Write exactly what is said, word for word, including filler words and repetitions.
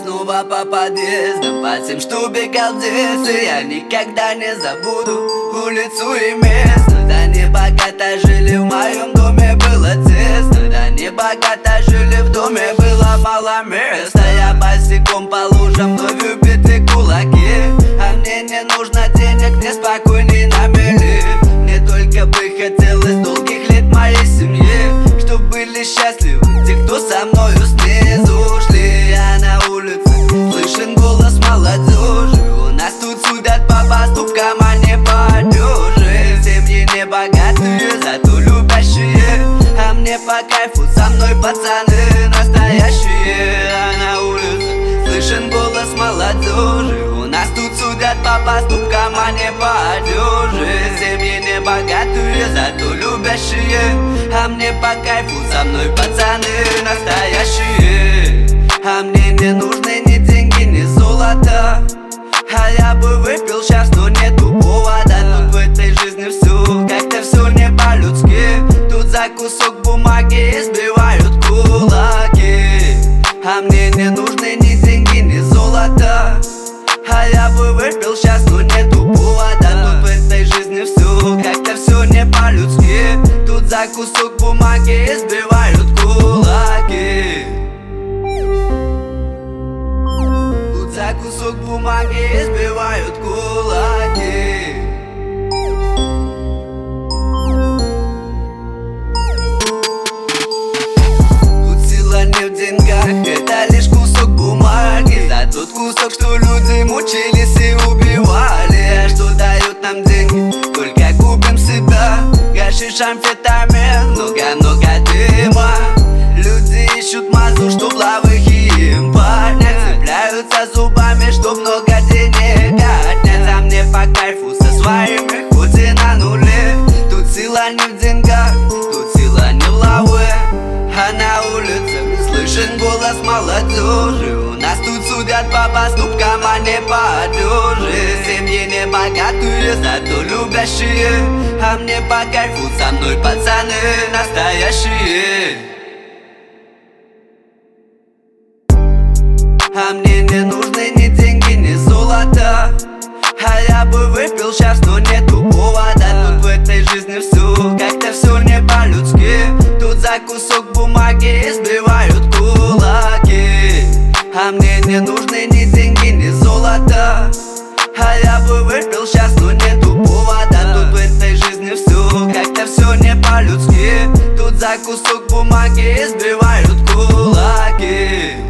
снова по подъездам, по тем, что бегал в детстве. Я никогда не забуду улицу и место. Да не богато жили, в моем доме было тесно. Да не богато жили, в доме было мало места. Я босиком по лужам, вновь убиты кулаки. А мне не нужно денег, мне спокойней на мели. Мне только бы хотелось долгих лет моей семье, чтоб были счастливы те, кто со мною снизу шли. А на улице слышен голос молодежи. У нас тут судят по поступкам, а не по одежде. Семьи не богатые, зато любящие. А мне по кайфу, со мной пацаны настоящие. А на улице слышен голос молодежи. У нас тут судят по поступкам, а не по одежде. Семьи не богатые, зато любящие. А мне по кайфу, со мной пацаны настоящие. А мне не нужны ни деньги, ни золото. А я бы выпил сейчас, но нету повода. Тут в этой жизни все, как-то все не по-людски. Тут за кусок бумаги избивают кулаки. А мне не нужны ни деньги, ни золото. А я бы выпил сейчас, но нету повода. Тут в этой жизни все, как-то все не по-людски. Тут за кусок бумаги избивают кулаки. Тут за кусок бумаги избивают кулаки. Тут сила не в деньгах, это лишь кусок бумаги. За тот кусок, что люди мучились и убивали. А что дают нам деньги? Только губим себя. Гашиш, амфетамин, много-много дыма. Люди ищут мазу, чтоб лавых им поднять. Цепляются зубами, чтоб много денег отнять. А мне по кайфу со своими, хоть и на нуле. Тут сила не в деньгах, тут сила не в лаве. А на улице слышен голос молодежи. У нас тут судят по поступкам, а не по одежде. Семьи не богатые, зато любящие. А мне по кайфу, со мной пацаны настоящие. А мне не нужны ни деньги, ни золото. А я бы выпил сейчас, но нету повода. Тут в этой жизни все, как-то все не по-людски. Тут за кусок бумаги избивают кулаки. А мне не нужны ни деньги, ни золото. А я бы выпил сейчас, но нету повода. Тут в этой жизни все, как-то все не по-людски. Тут за кусок бумаги избивают кулаки.